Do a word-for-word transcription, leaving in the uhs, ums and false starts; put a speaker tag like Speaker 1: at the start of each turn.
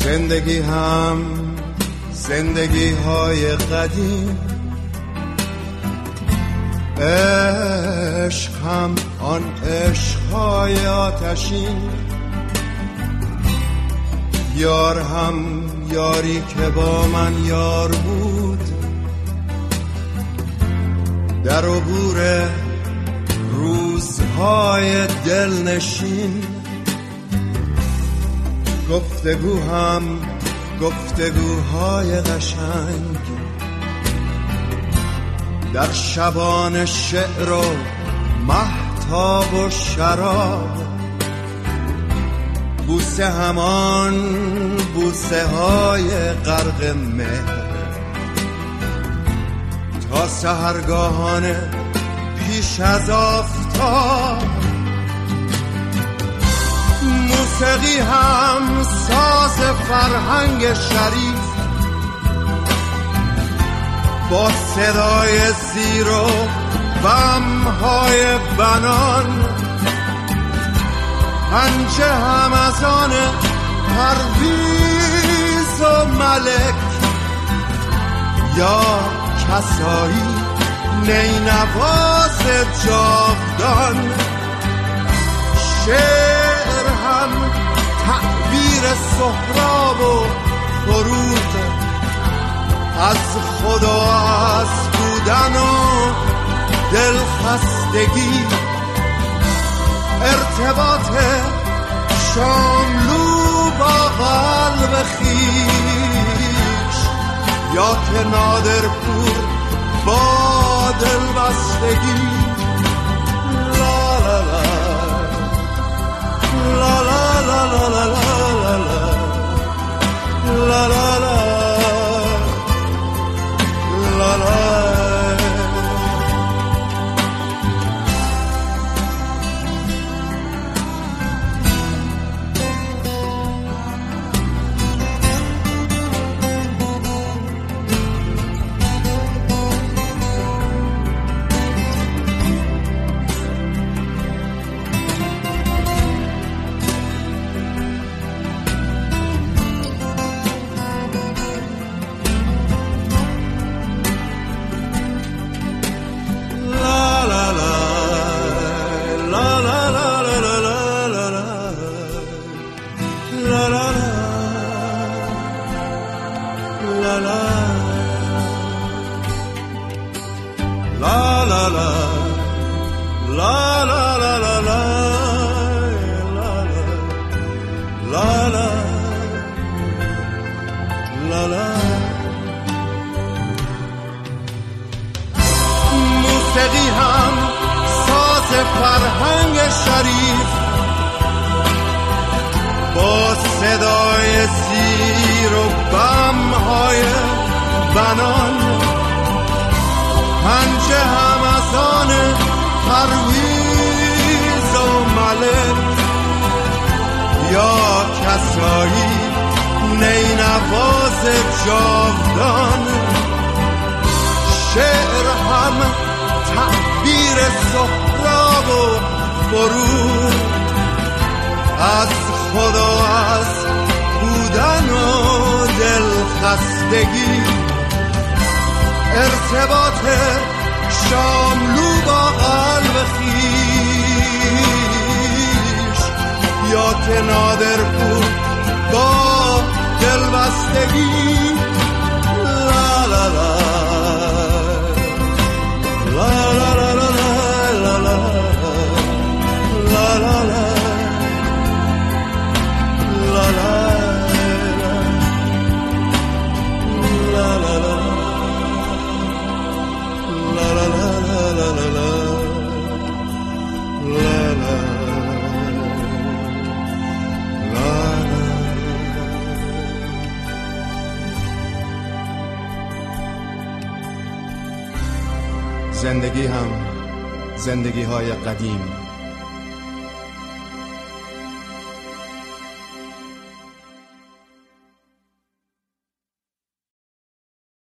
Speaker 1: زندگی هم زندگی های قدیم، عشق هم آن عشق های آتشین، یار هم یاری که با من یار بود، در عبور روزهای دلنشین. گفتگو هم گفتگوهای قشنگ، در شبان شعر و مهتاب و شراب، بوسه همان بوسه های غرق مهر، تا سحرگاهانه پیش از آفتاب. موسیقی هم ساز فرهنگ شریف، با صدای زیر و بمهای بنان، پنجه هم از آن پرویز و ملک، یا کسایی نینواز جاودان. شعر هم تعبیر سهراب و فروغ، از خدا از بودن و دلخستگی، ارتباط شاملو با قلب خیش، یا که نادرپور با دلبستگی. لا لا لا لا لا لا لا لا لا لا لا لا لا لا. موسیقی هم ساز فرهنگ شریف، با صدای زیر و بمهای بنان، پنجه هم از آن پرویز و ملک، یا کسایی نینواز جاودان. شعر هم تعبیر سهراب و فروغ، از خدا از بودن و دلخستگی، ارتباط شاملو با قلب خیش، یا که نادرپور با دلبستگی. لا لا لا لا لا لا لا لا لا لا لا
Speaker 2: زندگی هم زندگی های قدیم،